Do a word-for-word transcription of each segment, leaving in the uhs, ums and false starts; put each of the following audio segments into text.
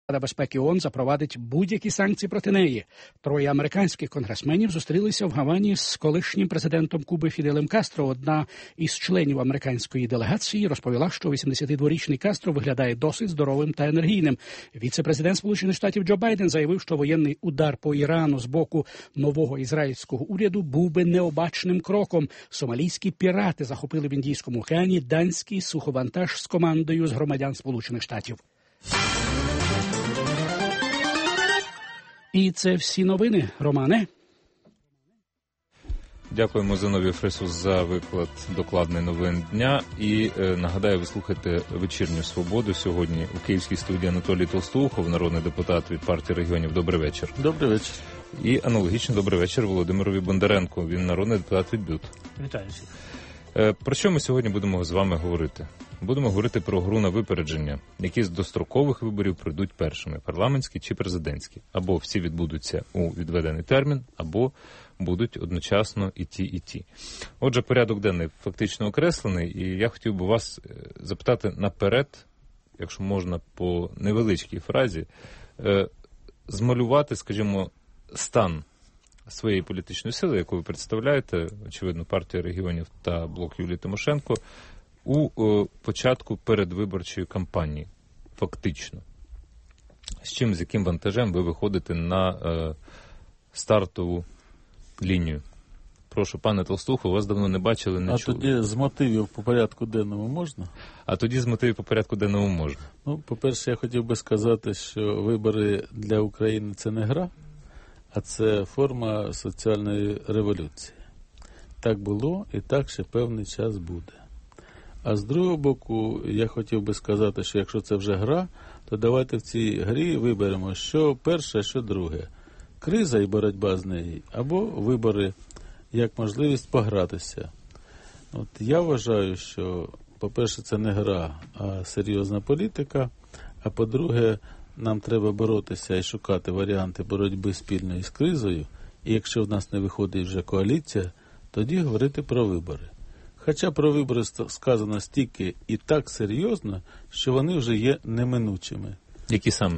Рада безпеки ООН запровадить будь-які санкції проти неї. Троє американських конгресменів зустрілися в Гавані з колишнім президентом Куби Фіделем Кастро. Одна із членів американської делегації розповіла, що вісімдесятидворічний Кастро виглядає досить здоровим та енергійним. Віце-президент Сполучених Штатів Джо Байден заявив, що воєнний удар по Ірану з боку нового ізраїльського уряду був би необачним кроком. Сомалійські пірати захопили в Індійському океані данський суховантаж з командою з громадян Сполучених Штатів. І це всі новини. Романе? Дякуємо Зиновію Фресу за виклад докладний новин дня. І е, нагадаю, ви слухаєте «Вечірню Свободу». Сьогодні у київській студії Анатолій Толстоухов, народний депутат від партії регіонів. Добрий вечір. Добрий вечір. І аналогічно добрий вечір Володимирові Бондаренку. Він народний депутат від БЮТ. Вітаю всіх. Е, про що ми сьогодні будемо з вами говорити? Будемо говорити про гру на випередження. Які з дострокових виборів пройдуть першими – парламентські чи президентські? Або всі відбудуться у відведений термін, або будуть одночасно і ті, і ті. Отже, порядок денний фактично окреслений, і я хотів би вас запитати наперед, якщо можна по невеличкій фразі, змалювати, скажімо, стан своєї політичної сили, яку ви представляєте, очевидно, партія регіонів та блок Юлії Тимошенко, у о, початку передвиборчої кампанії, фактично. З чим, з яким вантажем ви виходите на е, стартову лінію? Прошу, пане Толстухов, вас давно не бачили, не а чули. А тоді з мотивів по порядку денному можна? А тоді з мотивів по порядку денному можна. Ну, по-перше, я хотів би сказати, що вибори для України – це не гра, а це форма соціальної революції. Так було і так ще певний час буде. А з другого боку, я хотів би сказати, що якщо це вже гра, то давайте в цій грі виберемо, що перше, що друге. Криза і боротьба з нею, або вибори як можливість погратися. От я вважаю, що, по-перше, це не гра, а серйозна політика, а по-друге, нам треба боротися і шукати варіанти боротьби спільної з кризою, і якщо в нас не виходить вже коаліція, тоді говорити про вибори. Хоча про вибори сказано стільки і так серйозно, що вони вже є неминучими. Які саме?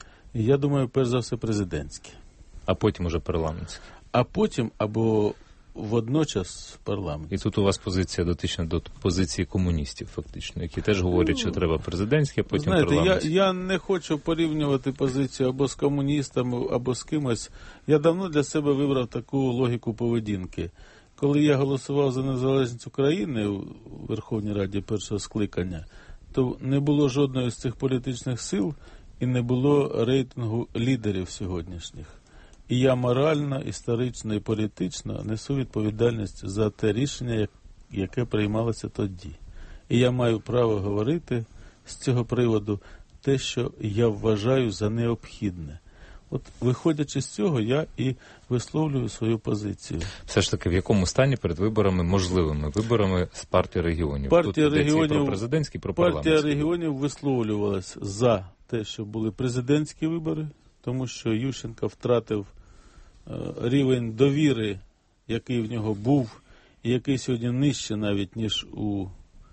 Я думаю, перш за все, президентські. А потім уже парламентські? А потім або водночас парламент. І тут у вас позиція дотична до позиції комуністів, фактично, які теж говорять, що треба президентські, а потім Знаєте, парламентські. Я, я не хочу порівнювати позицію або з комуністами, або з кимось. Я давно для себе вибрав таку логіку поведінки. Коли я голосував за незалежність України у Верховній Раді першого скликання, то не було жодної з цих політичних сил і не було рейтингу лідерів сьогоднішніх. І я морально, історично і політично несу відповідальність за те рішення, яке приймалося тоді. І я маю право говорити з цього приводу те, що я вважаю за необхідне. От, виходячи з цього, я і висловлюю свою позицію. Все ж таки, в якому стані перед виборами, можливими виборами з партії регіонів? Партія Тут регіонів, про президентські, про парламентські. партія регіонів висловлювалась за те, що були президентські вибори, тому що Ющенко втратив е, рівень довіри, який в нього був, і який сьогодні нижче навіть, ніж у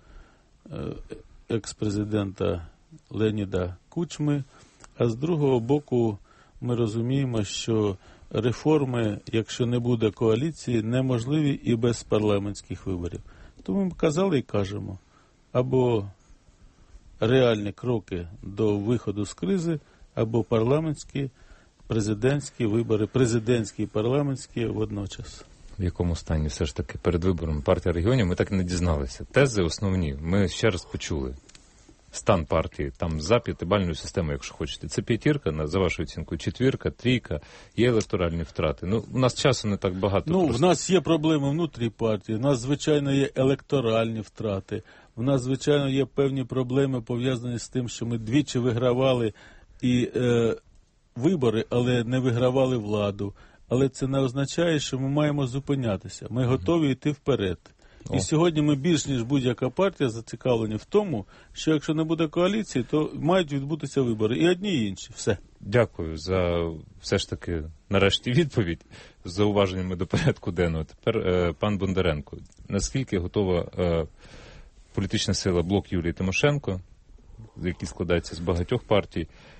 е, екс-президента Леоніда Кучми. А з другого боку, ми розуміємо, що реформи, якщо не буде коаліції, неможливі і без парламентських виборів. Тому ми казали і кажемо, або реальні кроки до виходу з кризи, або парламентські, президентські вибори, президентські і парламентські водночас. В якому стані все ж таки перед виборами партія регіонів, ми так і не дізналися. Тези основні ми ще раз почули. Стан партії, там за п'ятибальною системою, якщо хочете. Це п'ятірка, за вашою оцінкою, четвірка, трійка, є електоральні втрати. Ну, у нас часу не так багато. Ну, просто. В нас є проблеми внутрі партії, в нас, звичайно, є електоральні втрати, в нас, звичайно, є певні проблеми, пов'язані з тим, що ми двічі вигравали і е, вибори, але не вигравали владу. Але це не означає, що ми маємо зупинятися. Ми готові йти вперед. О. І сьогодні ми більш ніж будь-яка партія зацікавлені в тому, що якщо не буде коаліції, то мають відбутися вибори. І одні, і інші. Все. Дякую за все ж таки нарешті відповідь з зауваженнями до порядку денного. Тепер е, пан Бондаренко. Наскільки готова е, політична сила блок Юлії Тимошенко, який складається з багатьох партій,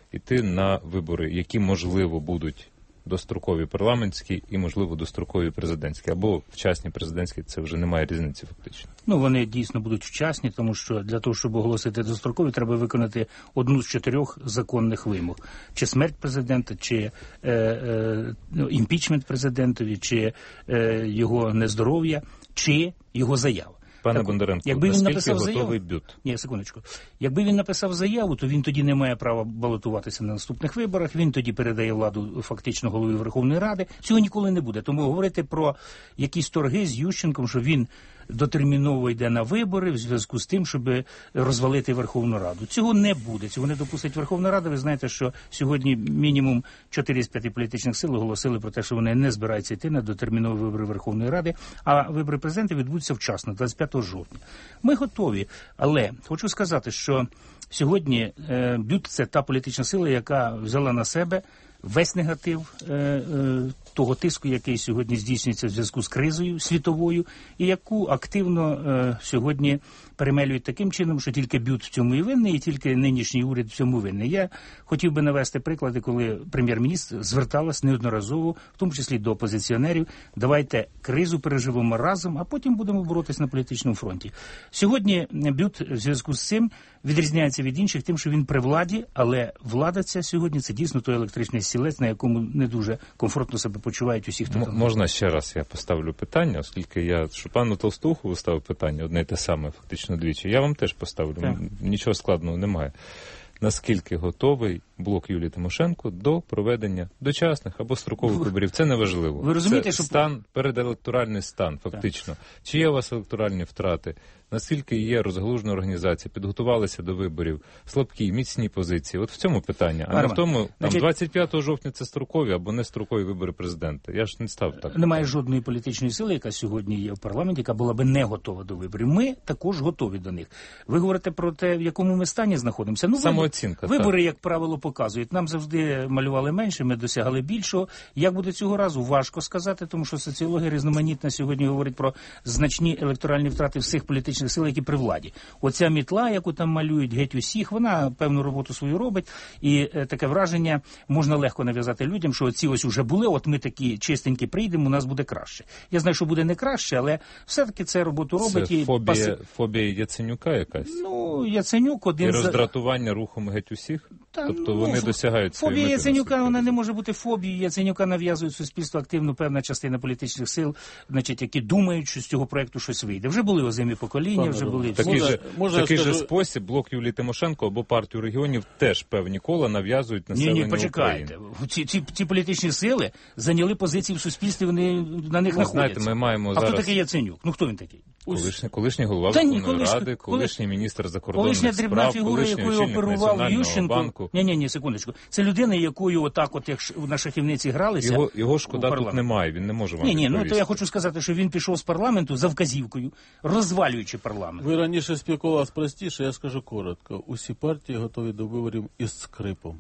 йти на вибори, які, можливо, будуть дострокові парламентські і, можливо, дострокові президентські, або вчасні президентські, це вже немає різниці фактично. Ну, вони дійсно будуть вчасні, тому що для того, щоб оголосити дострокові, треба виконати одну з чотирьох законних вимог. Чи смерть президента, чи е, е, імпічмент президентові, чи е, його нездоров'я, чи його заява. Пане так, Бондаренко, якби він наскільки написав готовий заяву, бют? Ні, секундочку. Якби він написав заяву, то він тоді не має права балотуватися на наступних виборах, він тоді передає владу фактично голові Верховної Ради. Цього ніколи не буде. Тому говорити про якісь торги з Ющенком, що він дотерміново йде на вибори в зв'язку з тим, щоб розвалити Верховну Раду. Цього не буде, цього не допустить Верховна Рада. Ви знаєте, що сьогодні мінімум чотири з п'яти політичних сил оголосили про те, що вони не збираються йти на дотермінові вибори Верховної Ради, а вибори президента відбудуться вчасно, двадцять п'ятого жовтня. Ми готові, але хочу сказати, що сьогодні е, БЮТ – це та політична сила, яка взяла на себе весь негатив е, е, того тиску, який сьогодні здійснюється в зв'язку з кризою світовою, і яку активно е, сьогодні перемелюють таким чином, що тільки БЮТ в цьому і винний, і тільки нинішній уряд в цьому винний. Я хотів би навести приклади, коли прем'єр-міністр зверталась неодноразово, в тому числі до опозиціонерів, давайте кризу переживемо разом, а потім будемо боротися на політичному фронті. Сьогодні БЮТ в зв'язку з цим відрізняється від інших тим, що він при владі, але влада ця сьогодні – це дійсно той електричний стілець, на якому не дуже комфортно себе почувають усі, хто М- там. Можна ще раз я поставлю питання, оскільки я що пану Толстухову ставив питання, одне й те саме, фактично двічі. Я вам теж поставлю, Так. нічого складного немає. Наскільки готовий блок Юлії Тимошенко до проведення дочасних або строкових виборів? Це неважливо. Ви розумієте, це що стан, переделекторальний стан, фактично. Так. Чи є у вас електоральні втрати? Наскільки є розгалужена організація, підготувалися до виборів, слабкі, міцні позиції? От в цьому питання. А Арма, не в тому, там значить, двадцять п'ятого жовтня це строкові або не строкові вибори президента. Я ж не став так. Немає жодної політичної сили, яка сьогодні є в парламенті, яка була би не готова до виборів. Ми також готові до них. Ви говорите про те, в якому ми стані знаходимося. Ну, Самооцінка. Вибори, так. як правило, показують. Нам завжди малювали менше, ми досягали більшого. Як буде цього разу, важко сказати, тому що соціологія різноманітна сьогодні говорить про значні електоральні втрати всіх політичних сил, які при владі. Оця мітла, яку там малюють геть усіх, вона певну роботу свою робить. І е, таке враження можна легко нав'язати людям, що ці ось уже були, от ми такі чистенькі прийдемо, у нас буде краще. Я знаю, що буде не краще, але все-таки це роботу робить. Це і фобія, паси... фобія Яценюка якась? Ну, Яценюк один І з... роздратування рухом геть усіх? Та, тобто ну, вони досягають своєї фобія мети, Яценюка, наскільки вона не я може бути фобією. Яценюка нав'язує суспільству активно певна частина політичних сил, значить, які думають, що з цього проекту щось вийде. Вже були озимі покоління, Пане вже були... Такий, Можна- же, можна такий я же скажу- спосіб блок Юлії Тимошенко або партію регіонів теж певні кола нав'язують Ні, населенню ні, почекайте. України. Ці, ці, ці політичні сили зайняли позиції в суспільстві, вони на них Ну, знаходяться. знаєте, ми маємо а зараз- хто такий Яценюк? Ну, хто він такий? Колишній, колишній голова Та ні, Верховної колишній- Ради, колишній міністр закордонних Колишня дрібна справ, фігура, колишній якою очільник оперував Національного Ющенко. банку. Ні, ні, ні, секундочку. Це людина, якою отак, от як ш- на шахівниці гралися. Його, його шкода у тут парламенті. немає, він не може вам Ні, ні, ну відповісти. то я хочу сказати, що він пішов з парламенту за вказівкою, розвалюючи парламент. Ви раніше спілкувалися простіше, я скажу коротко. Усі партії готові до виборів із скрипом.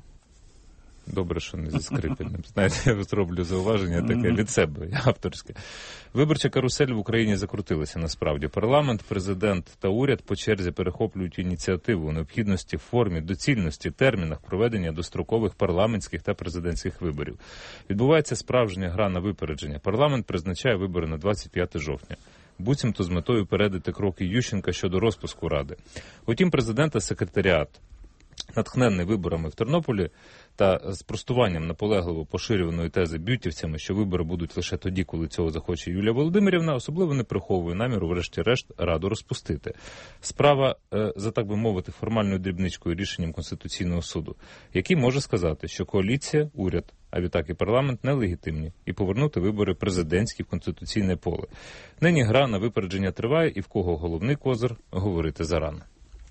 Добре, що не зі скрипельним. Знаєте, я зроблю зауваження таке від себе, авторське. Виборча карусель в Україні закрутилася насправді. Парламент, президент та уряд по черзі перехоплюють ініціативу у необхідності, формі, доцільності, термінах проведення дострокових парламентських та президентських виборів. Відбувається справжня гра на випередження. Парламент призначає вибори на двадцять п'яте жовтня. Буцімто з метою передати кроки Ющенка щодо розпуску Ради. Утім, президента секретаріат, натхнений виборами в Тернополі та спростуванням наполегливо поширюваної тези бютівцями, що вибори будуть лише тоді, коли цього захоче Юлія Володимирівна, особливо не приховує наміру, врешті-решт, Раду розпустити. Справа, е, за так би мовити, формальною дрібничкою рішенням Конституційного суду, який може сказати, що коаліція, уряд, а відтак і парламент нелегітимні, і повернути вибори президентські в конституційне поле. Нині гра на випередження триває, і в кого головний козир – говорити зарано.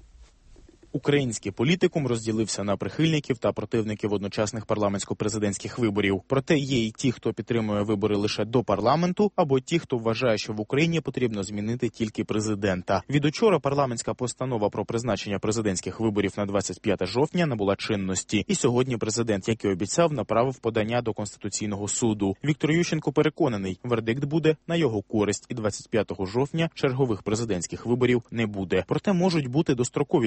Український політикум розділився на прихильників та противників одночасних парламентсько-президентських виборів. Проте є і ті, хто підтримує вибори лише до парламенту, або ті, хто вважає, що в Україні потрібно змінити тільки президента. Від учора парламентська постанова про призначення президентських виборів на двадцять п'яте жовтня набула чинності. І сьогодні президент, як і обіцяв, направив подання до Конституційного суду. Віктор Ющенко переконаний, вердикт буде на його користь, і двадцять п'ятого жовтня чергових президентських виборів не буде. Проте можуть бути дострокові вибори,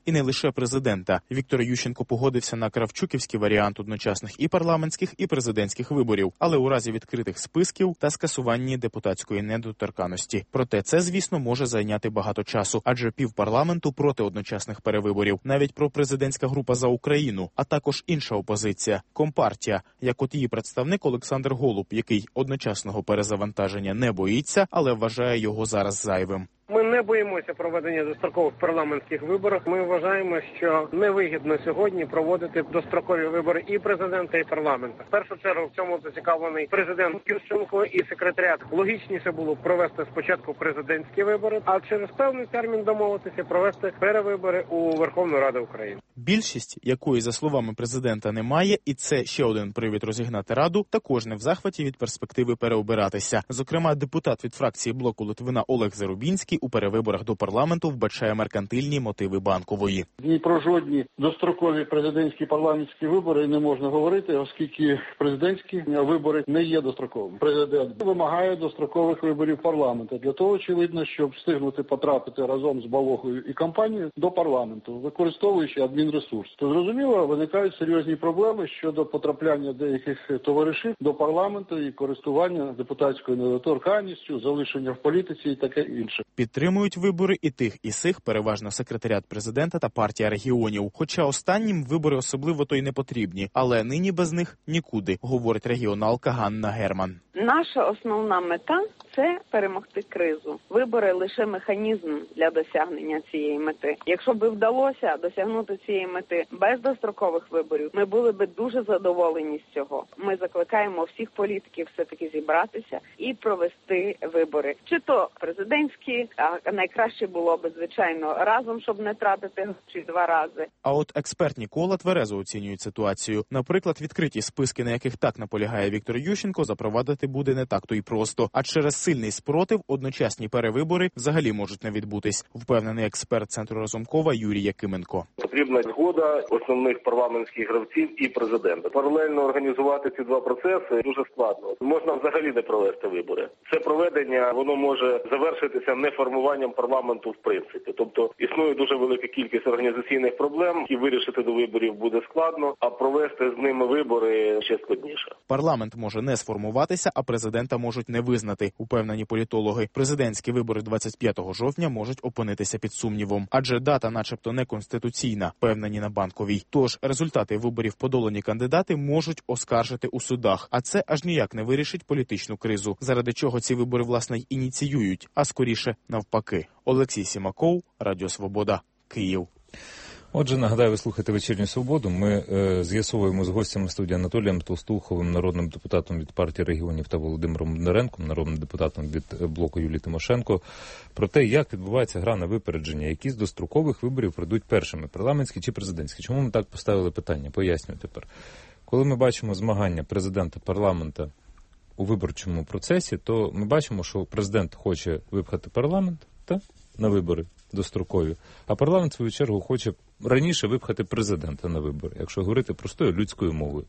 І не лише президента. Віктор Ющенко погодився на кравчуківський варіант одночасних і парламентських, і президентських виборів, але у разі відкритих списків та скасуванні депутатської недоторканності. Проте це, звісно, може зайняти багато часу, адже півпарламенту проти одночасних перевиборів. Навіть пропрезидентська група «За Україну», а також інша опозиція – Компартія, як от її представник Олександр Голуб, який одночасного перезавантаження не боїться, але вважає його зараз зайвим. Ми не боїмося проведення дострокових парламентських виборів. Ми вважаємо, що невигідно сьогодні проводити дострокові вибори і президента, і парламента. В першу чергу в цьому зацікавлений президент Ющенко і секретаріат. Логічніше було провести спочатку президентські вибори, а через певний термін домовитися провести перевибори у Верховну Раду України. Більшість, якої, за словами президента, немає, і це ще один привід розігнати Раду, також не в захваті від перспективи переобиратися. Зокрема, депутат від фракції блоку Литвина Олег Зарубінський у перевиборах до парламенту вбачає меркантильні мотиви Банкової. Ні про жодні дострокові президентські парламентські вибори не можна говорити, оскільки президентські вибори не є достроковими. Президент вимагає дострокових виборів парламенту для того, очевидно, щоб встигнути потрапити разом з Балогою і кампанією до парламенту, використовуючи адмінресурс. То зрозуміло, виникають серйозні проблеми щодо потрапляння деяких товаришів до парламенту і користування депутатською недоторканністю, залишення в політиці і таке інше. Підтримують вибори і тих, і сих, переважно секретаріат президента та партія регіонів. Хоча останнім вибори особливо то й не потрібні. Але нині без них нікуди, говорить регіоналка Ганна Герман. Наша основна мета – це перемогти кризу. Вибори – лише механізм для досягнення цієї мети. Якщо б вдалося досягнути цієї мети без дострокових виборів, ми були б дуже задоволені з цього. Ми закликаємо всіх політиків все-таки зібратися і провести вибори. Чи то президентські, а найкраще було б, звичайно, разом, щоб не тратити гроші два рази. А от експертні кола тверезо оцінюють ситуацію. Наприклад, відкриті списки, на яких так наполягає Віктор Ющенко, запровадити буде не так-то й просто. А через сильний спротив одночасні перевибори взагалі можуть не відбутись, впевнений експерт Центру Разумкова Юрій Якименко. Потрібна згода основних парламентських гравців і президента. Паралельно організувати ці два процеси дуже складно. Можна взагалі не провести вибори. Це проведення, воно може завершитися не формуванням парламенту в принципі. Тобто існує дуже велика кількість організаційних проблем, і вирішити до виборів буде складно, а провести з ними вибори ще складніше. Парламент може не сформуватися, а президента можуть не визнати, упевнені політологи. Президентські вибори двадцять п'ятого жовтня можуть опинитися під сумнівом, адже дата начебто неконституційна, впевнені на Банковій. Тож результати виборів подолані кандидати можуть оскаржити у судах, а це аж ніяк не вирішить політичну кризу, заради чого ці вибори, власне, й ініціюють, а скоріше навпаки. Олексій Сімаков, Радіо Свобода, Київ. Отже, нагадаю, ви слухаєте «Вечірню Свободу». Ми е, з'ясовуємо з гостями студії Анатолієм Толстуховим, народним депутатом від партії регіонів, та Володимиром Бондаренком, народним депутатом від блоку Юлії Тимошенко, про те, як відбувається гра на випередження, які з дострокових виборів пройдуть першими, парламентські чи президентські. Чому ми так поставили питання? Пояснюю тепер. Коли ми бачимо змагання президента, парламента у виборчому процесі, то ми бачимо, що президент хоче випхати парламент та на вибори дострокові, а парламент, в свою чергу, хоче раніше випхати президента на вибори, якщо говорити простою людською мовою.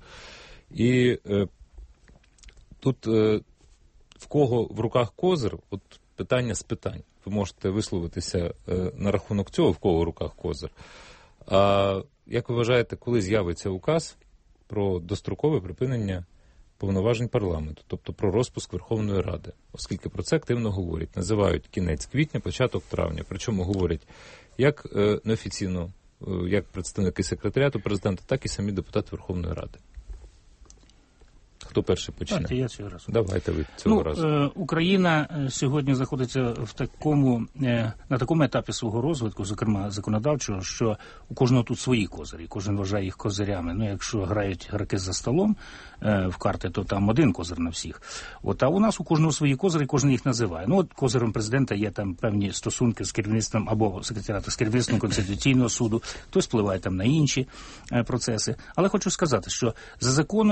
І е, тут е, в кого в руках козир, от питання з питань. Ви можете висловитися е, на рахунок цього, в кого в руках козир. А як ви вважаєте, коли з'явиться указ про дострокове припинення повноважень парламенту, тобто про розпуск Верховної Ради, оскільки про це активно говорять, називають кінець квітня, початок травня, причому говорять як е, неофіційно, е, як представники секретаріату президента, так і самі депутати Верховної Ради. Хто перший почне? Давайте я цього разу. Давайте ви цього ну, разу. Е, Україна сьогодні знаходиться в такому, е, на такому етапі свого розвитку, зокрема законодавчого, що у кожного тут свої козирі, кожен вважає їх козирями. Ну, якщо грають гравці за столом е, в карти, то там один козир на всіх. От, а у нас у кожного свої козирі, кожен їх називає. Ну, от козиром президента є там певні стосунки з керівництвом або секретаріату з керівництвом Конституційного суду, хтось впливає там на інші е, процеси. Але хочу сказати, що за законом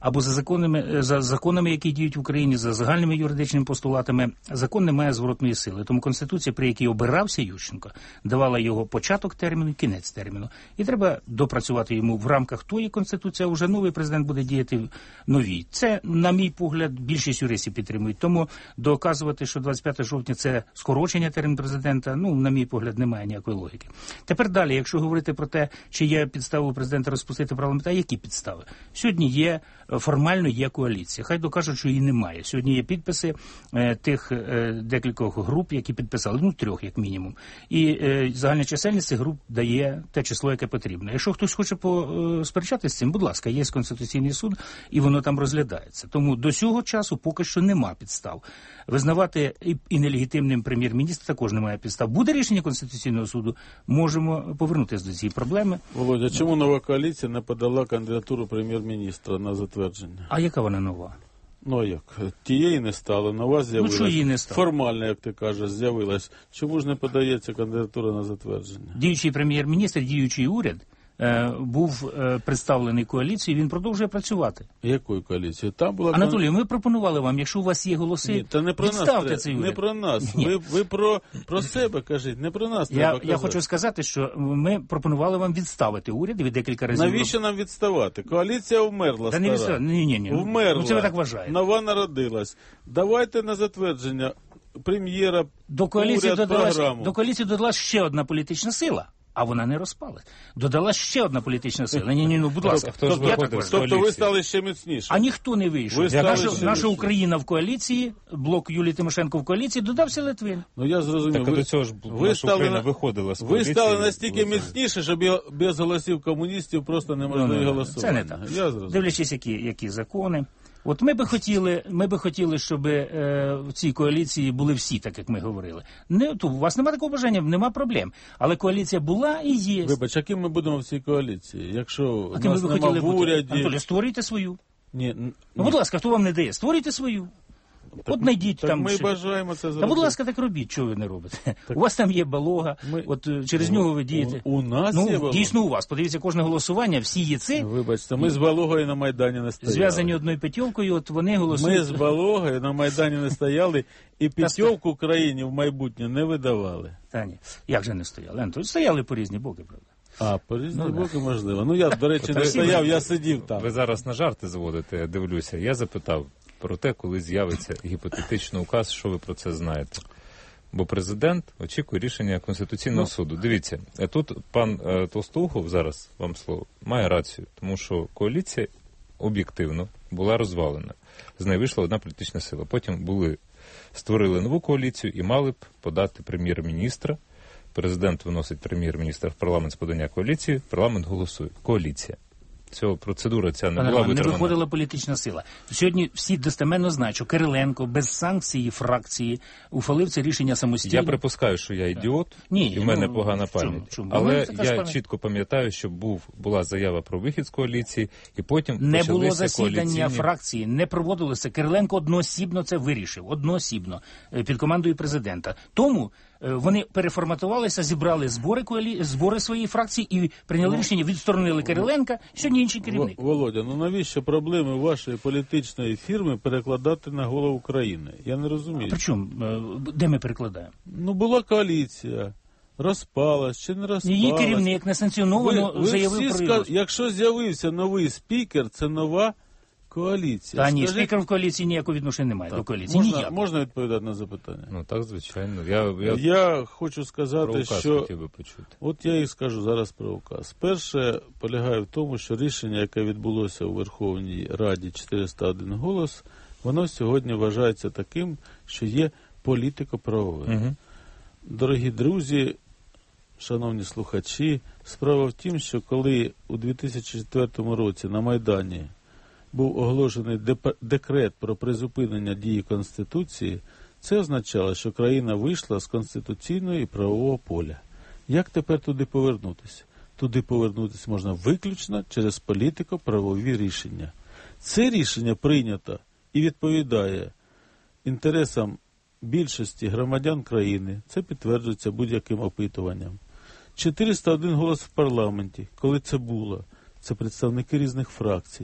або за законами, за законами, які діють в Україні, за загальними юридичними постулатами, закон не має зворотної сили. Тому Конституція, при якій обирався Ющенко, давала його початок терміну і кінець терміну. І треба допрацювати йому в рамках тої Конституції, а вже новий президент буде діяти новій. Це, на мій погляд, більшість юристів підтримують. Тому доказувати, що двадцять п'ятого жовтня це скорочення терміну президента, ну, на мій погляд, немає ніякої логіки. Тепер далі, якщо говорити про те, чи є підстави у президента розпустити парламент, а які підстави? Сьогодні є, формально є коаліція. Хай докажуть, що її немає. Сьогодні є підписи е, тих е, декількох груп, які підписали, ну, трьох, як мінімум. І е, загальна чисельність цих груп дає те число, яке потрібно. Якщо хтось хоче посперечатися з цим, будь ласка, є Конституційний суд, і воно там розглядається. Тому до цього часу поки що нема підстав. Визнавати і, і нелегітимним прем'єр-міністра також немає підстав. Буде рішення Конституційного суду, можемо повернутися до цієї проблеми. Володя, чому нова коаліція не подала кандидатуру прем'єр-міністра на затвердження? А яка вона нова? Ну, а як? Тієї не стало, нова з'явилась. Ну, що її не стало? Формально, як ти кажеш, з'явилась. Чому ж не подається кандидатура на затвердження? Діючий прем'єр-міністр, діючий уряд е, був е, представлений коаліцією, він продовжує працювати. Якою коаліцією? Там була... Анатолій, ми пропонували вам, якщо у вас є голоси, Ні, та не про відставте нас, цей уряд. не про нас. Ні. Ви, ви про, про себе кажіть, не про нас Я, треба я казати. хочу сказати, що ми пропонували вам відставити уряд, ви декілька разів... Навіщо нам відставати? Коаліція вмерла, Та не стара. відстав... Ні, ні, ні. Вмерла. Ну, це ви так вважаєте. Нова народилась. Давайте на затвердження прем'єра, До коаліції, уряд, додалась, програму. до коаліції додалась ще одна політична сила, а вона не розпалась. Додалась ще одна політична сила. Ні, ні, ну, будь ласка. Хто ж Я так виходив вважаю. з Тобто ви коаліції? стали ще міцніше. А ніхто не вийшов. Ви стали Наша, ще наша більше. Україна в коаліції, блок Юлії Тимошенко в коаліції, додався Литвин. Ну я зрозумів. Так а ви, до цього ж ви наша стали, Україна на- виходила з ви коаліції. стали настільки Ви- міцніше, що бі- без голосів комуністів просто неможливо Ну, ну, голосувати. це не так. Я зрозумів. Дивлячись, які, які закони. От ми би хотіли, ми би хотіли, щоб е, в цій коаліції були всі, так як ми говорили. Не, то у вас немає такого бажання, нема проблем. Але коаліція була і є. Вибач, яким ми будемо в цій коаліції? Якщо А ким нас ви б нема хотіли в бути? уряді... Анатолій, створюйте свою. Ні, н- Ну, будь ласка, хто вам не дає? Створюйте свою. так, От знайдіть так там. ми ще- бажаємо це зробити. Та, будь ласка, так робіть, чого ви не робите. У вас там є Балога, Ми- от е, через нього ви дієте. У, у нас Ну, є Балога? дійсно у вас. Подивіться, кожне голосування, всі є це, Вибачте, ми з Балогою на Майдані не стояли. зв'язані одною п'ятьовкою, от вони голосують. Ми з Балогою на Майдані не стояли і п'ятьовку Україні в майбутнє не видавали. Та ні, як же не стояли? Антон, стояли по різні боки, правда. А, по різні Ну, боки можливо. Ну я, до речі, не Всі стояв, ми- я сидів там. Ви зараз на жарти заводите, я дивлюся. Я запитав про те, коли з'явиться гіпотетичний указ, що ви про це знаєте. Бо президент очікує рішення Конституційного Ну. суду. Дивіться, е, тут пан е, Толстоухов, зараз вам слово, має рацію, тому що коаліція об'єктивно була розвалена. З неї вийшла одна політична сила. Потім були, створили нову коаліцію і мали б подати прем'єр-міністра. Президент виносить прем'єр-міністра в парламент з подання коаліції, парламент голосує. Коаліція. Цього процедура ця не Пане була Роман, не витримана. виходила політична сила. Сьогодні всі достеменно знають, що Кириленко без санкції фракції ухвалив це рішення самостійно. Я припускаю, що я ідіот, Ні, і в мене ну, погана в чому- пам'ять. в чому? Але Ну, така ж я пам'ять. чітко пам'ятаю, що був, була заява про вихід з коаліції, і потім Не почалися було засідання коаліційні... фракції, не проводилося. Кириленко одноосібно це вирішив, одноосібно, е, під командою президента. Тому е, вони переформатувалися, зібрали збори, коалі... збори своєї фракції і прийняли рішення, відсторонили Кириленка, сьогодні інший керівник. В- Володя, ну навіщо проблеми вашої політичної фірми перекладати на голову України? Я не розумію. Причому, е, де ми перекладаємо? Ну була коаліція, розпалась чи не розпалась. Її керівник несанкціоновано ви, ви заявив всі про ска... його. Якщо з'явився новий спікер, це нова коаліція. Та ні, Скажіть, спікер в коаліції ніякого відношення немає до коаліції. можна, Ніяк. можна відповідати на запитання? Ну так, звичайно. Я, я, Я хочу про сказати, указ що хотів би почути. от я і скажу зараз про указ. Перше полягає в тому, що рішення, яке відбулося у Верховній Раді чотириста один голос, воно сьогодні вважається таким, що є політико-правовим. Угу. Дорогі друзі, шановні слухачі, справа в тім, що коли у дві тисячі четвертому році на Майдані був оголошений деп- декрет про призупинення дії Конституції, це означало, що країна вийшла з конституційного і правового поля. Як тепер туди повернутися? Туди повернутися можна виключно через політико-правові рішення. Це рішення прийнято і відповідає інтересам більшості громадян країни. Це підтверджується будь-яким опитуванням. чотириста один голос в парламенті, коли це було, це представники різних фракцій,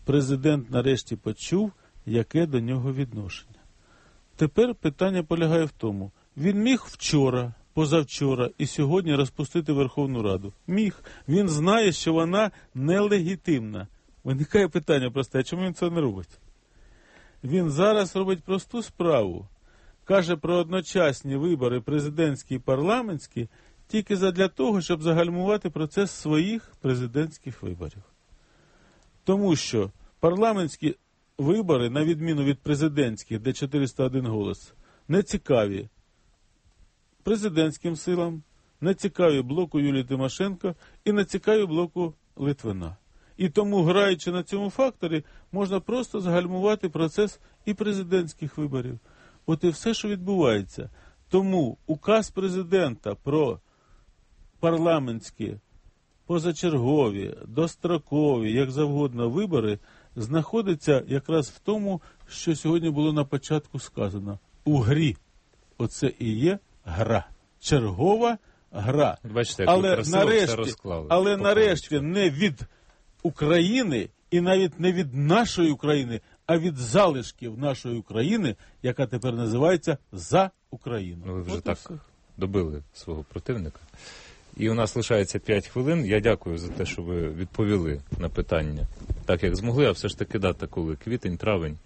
президент нарешті почув, яке до нього відношення. Тепер питання полягає в тому, він міг вчора, позавчора і сьогодні розпустити Верховну Раду. Міг. Він знає, що вона нелегітимна. Виникає питання просте, а чому він це не робить? Він зараз робить просту справу. Каже про одночасні вибори президентські і парламентські тільки задля того, щоб загальмувати процес своїх президентських виборів. Тому що парламентські вибори, на відміну від президентських, де чотириста один голос, не цікаві президентським силам, не цікаві блоку Юлії Тимошенко і не цікаві блоку Литвина. І тому, граючи на цьому факторі, можна просто загальмувати процес і президентських виборів. От і все, що відбувається. Тому указ президента про парламентські, позачергові, дострокові, як завгодно вибори, знаходиться якраз в тому, що сьогодні було на початку сказано. У грі. Оце і є гра. Чергова гра. Бачите, як але ви красиво нарешті, все розклали. але нарешті не від України і навіть не від нашої України, а від залишків нашої України, яка тепер називається «За Україну». Ну, ви вже От так все. добили свого противника. І у нас лишається п'ять хвилин. Я дякую за те, що ви відповіли на питання так, як змогли, а все ж таки дата коли? Квітень, травень?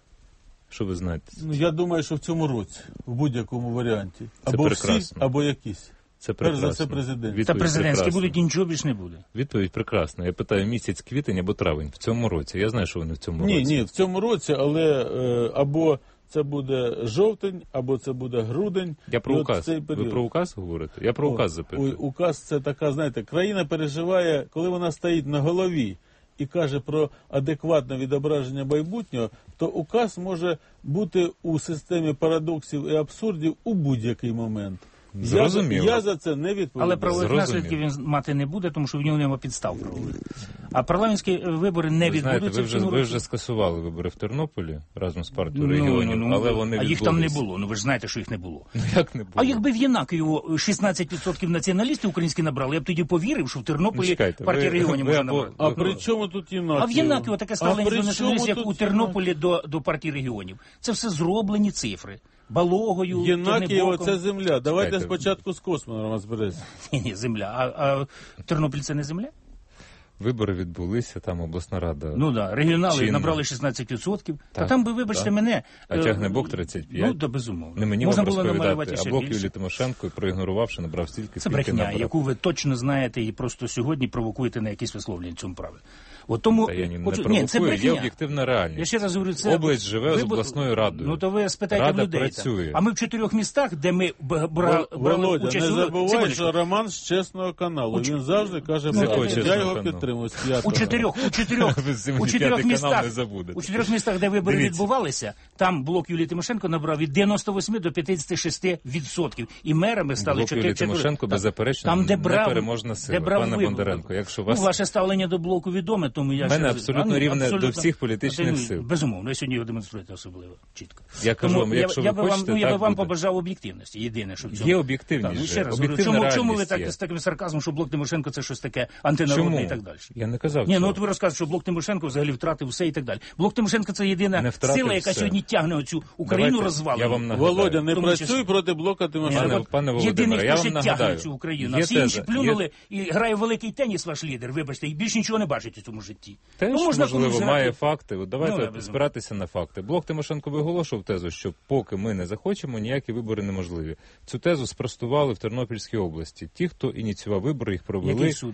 Що ви знаєте? Ну, я думаю, що в цьому році, в будь-якому варіанті. Це або прекрасно. всі, або якісь. Це Перш прекрасно. за все президент. Відповідь Та президентські прекрасна. будуть, і нічого більш не буде. Відповідь прекрасна. Я питаю, місяць квітень або травень в цьому році. Я знаю, що вони в цьому Ні, році. ні, в цьому році, але е, або це буде жовтень, або це буде грудень. Я про І от указ. цей Ви період. про указ говорите? Я про О, указ запитую. ой, указ це така, знаєте, країна переживає, коли вона стоїть на голові і каже про адекватне відображення майбутнього, то указ може бути у системі парадоксів і абсурдів у будь-який момент. Я, Зрозуміло. я за це не відповідаю. Але правових Зрозуміло. наслідків він мати не буде, тому що в нього немає підстав правових. А парламентські вибори не Ви знаєте, відбудуться ви в вже, цьому ви році. вже скасували вибори в Тернополі разом з партією Ну, регіонів, ну, ну, але вони а відбулись. їх там не було. Ну ви ж знаєте, що їх не було. Ну, як не було? А якби в Єнакові шістнадцять відсотків націоналістів українські набрали, я б тоді повірив, що в Тернополі Ну, чекайте, партія ви- регіонів ви може або- набрати. А при чому тут Єнаково? А в Єнакові таке ставлення А при до націоналістів, чому як у тут Тернополі до, до партії регіонів. Це все зроблені цифри. Балогою, Єнакієво Тернебоком. це земля. Давайте Чекайте. спочатку з космосом розберемося. Ні, ні, земля. А, а Тернопіль це не земля? Вибори відбулися, там обласна рада. Ну так, да. Регіонали Чинна. набрали шістнадцять відсотків. Та Так, там би, вибачте так. мене... А е, Тягнебок тридцять п'ять. Ну, да, безумовно. Не мені Можна вам було намалювати розповідати. ще А блок більше. Юлії Тимошенко, проігнорувавши, набрав стільки, Це скільки брехня, набрав. яку ви точно знаєте і просто сьогодні провокуєте на якісь висловлення в цьому праві. От тому, Та я ні, не хочу- провокую, ні, це є брехня. об'єктивна реальність. Я ще раз говорю, це... Область живе з ви- обласною радою. Ну то ви спитайте Рада в людей. працює. Там. А ми в чотирьох містах, де ми б- бра- брали Володя, участь не у... забувай, Секундочку. що Роман з чесного каналу. У ч- Він завжди каже, З якого правду. чесного Я його каналу? підтримую з п'ятого. У чотирьох, у чотирьох, Ви з цим у п'ятий чотирьох канал містах, не забудете. у чотирьох містах, де вибори Дивіться. відбувалися, там блок Юлії Тимошенко набрав від дев'яносто вісім до п'ятдесят шість відсотків. І мерами стали Блок чотири. Юлії Тимошенко, Так. беззаперечно, Там, де брав, непереможна сила. де брав Пане вибори. Бондаренко, якщо Ну, вас... ваше ставлення до блоку відоме, тому я... У мене ще- абсолютно А, ну, рівне абсолютно. до всіх політичних А, ну, сил. Безумовно, ви сьогодні його демонструєте особливо чітко. Я кажу Тому вам, якщо я, ви я би вам, хочете, ну, я би так вам буде. побажав об'єктивності. Єдине, що в цьому. Є об'єктивність Так, ну, же. ще раз говорю, Об'єктивна чому, чому ви реальність так є. з таким сарказмом, що блок Тимошенко це щось таке антинародне Чому? і так далі? Я не казав Ні, цього. ну от ви розказуєте, що блок Тимошенко взагалі втратив все і так далі. Блок Тимошенко це єдина Не втратив сила, яка все. сьогодні тягне оцю Україну Давайте, розвалену. я вам нагадаю. Володя, не Тому працюй числі. проти блока Тимошенко. Пане, пане Єдиний, Володимире, я хто вам ще тягне нагадаю. цю Україну. А Є всі теза, інші плюнули є- і грає великий теніс ваш лідер, вибачте, і більше нічого не бачить у цьому житті. Теж, Ну, можна можливо, комусь має грати. факти. От давайте Ну, от безумовно. спиратися на факти. Блок Тимошенко виголошував тезу, що поки ми не захочемо, ніякі вибори неможливі. Цю тезу спростували в Тернопільській області. Ті, хто ініціював вибори, їх провели. Який суд?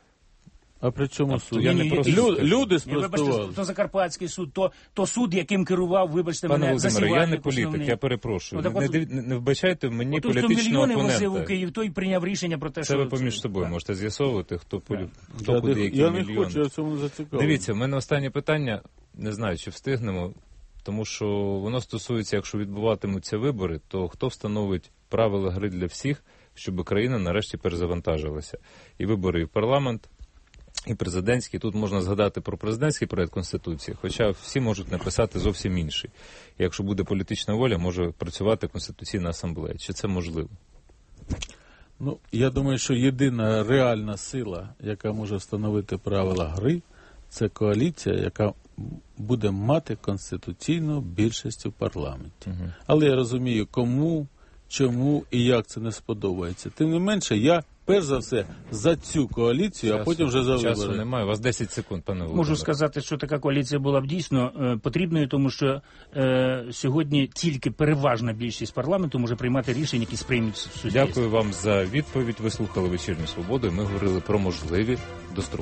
А при чому суд? я Ні, не ні, просто Лю- скажу. люди Ні, вибачте, спростували. то Закарпатський суд, то, то суд, яким керував, вибачте Пане мене, Володимире, я не засівальник політик, основний. я перепрошую. Ну, так не, от- диві- не, не вбачайте в мені От хто політичного мільйони возив у опонента. Київ, той прийняв рішення про те, Це що... ви поміж собою Так. можете з'ясовувати, хто, полі... хто Я, куди, не- які я не мільйони. хочу, я в цьому не зацікавлений. Дивіться, в мене останнє питання, не знаю, чи встигнемо, тому що воно стосується, якщо відбуватимуться вибори, то хто встановить правила гри для всіх, щоб країна нарешті перезавантажилася. І вибори і в парламент, і президентські. Тут можна згадати про президентський проект Конституції, хоча всі можуть написати зовсім інший. І якщо буде політична воля, може працювати Конституційна асамблея. Чи це можливо? Ну, я думаю, що єдина реальна сила, яка може встановити правила гри, це коаліція, яка буде мати конституційну більшість у парламенті. Угу. Але я розумію, кому, чому і як це не сподобається. Тим не менше, я перш за все за цю коаліцію, Часу, а потім вже за часу вибори. немає. У вас десять секунд, пане Володимире. Можу сказати, що така коаліція була б дійсно е, потрібною, тому що е, сьогодні тільки переважна більшість парламенту може приймати рішення, які сприймуть суспільство. Дякую вам за відповідь. Ви слухали «Вечірню Свободу». Ми говорили про можливі дострокові